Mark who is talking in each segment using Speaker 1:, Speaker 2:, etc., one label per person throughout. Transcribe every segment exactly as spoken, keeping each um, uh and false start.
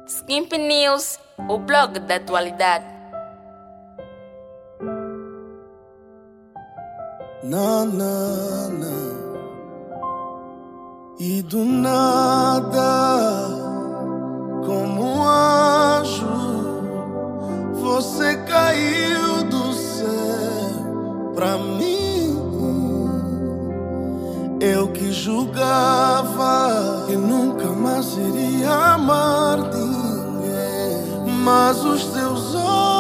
Speaker 1: Skimp News, o blog da atualidade.
Speaker 2: Na, na, na. E do nada, como um anjo, você caiu do céu pra mim. Eu que julgava que nunca mais iria amar ninguém, mas os teus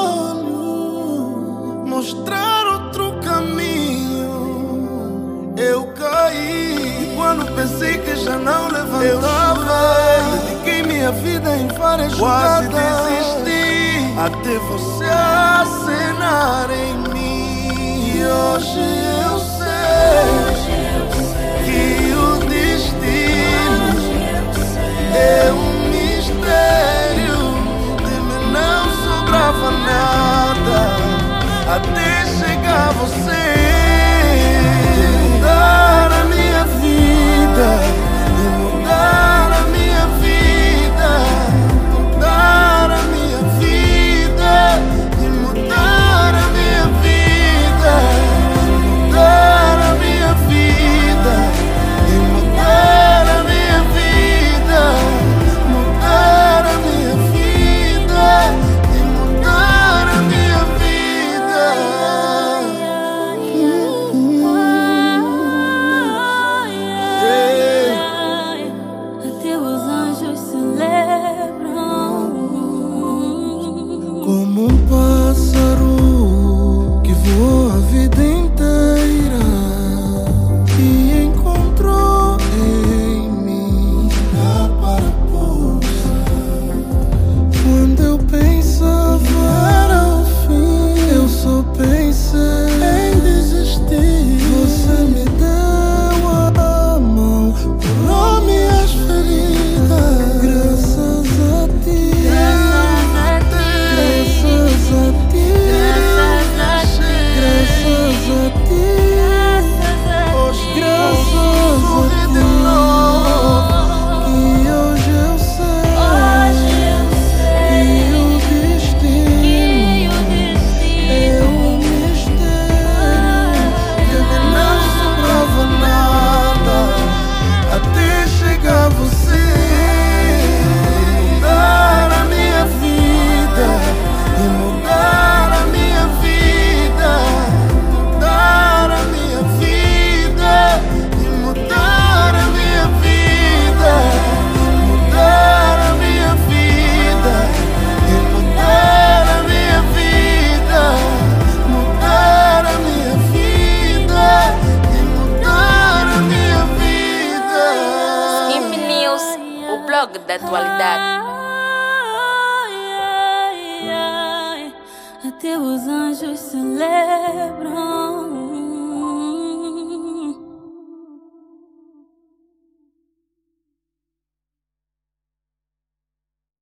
Speaker 2: olhos mostraram outro caminho. Eu caí e quando pensei que já não levantava, dediquei minha vida em várias jogadas, quase desisti até você acenar em mim. E hoje eu sei que o destino é um mistério, de mim não sobrava nada até chegar você e mudar a minha vida, e mudar a minha vida, mudar a minha vida, e mudar a minha vida, mudar a minha vida, e mudar a minha vida, mudar a minha vida, e mudar a minha vida.
Speaker 3: Até os anjos celebram.
Speaker 2: Como um pássaro que voa a vida inteira e encontrou em mim lugar para pousar. Quando eu pensava era o fim, eu só pensei em desistir. Você me deu a mão, curou minhas feridas. Graças a ti, graças a ti, graças a ti, graças a ti, graças a ti, que hoje eu sei que o destino é um mistério, que me não sobrava nada até chegar você e mudar a minha vida, e mudar a minha vida, mudar a minha vida, e mudar a minha vida, mudar a minha vida, e mudar a minha vida, mudar a minha vida, e mudar a minha vida.
Speaker 1: Skimp News, o blog da atualidade.
Speaker 3: Até os anjos celebram.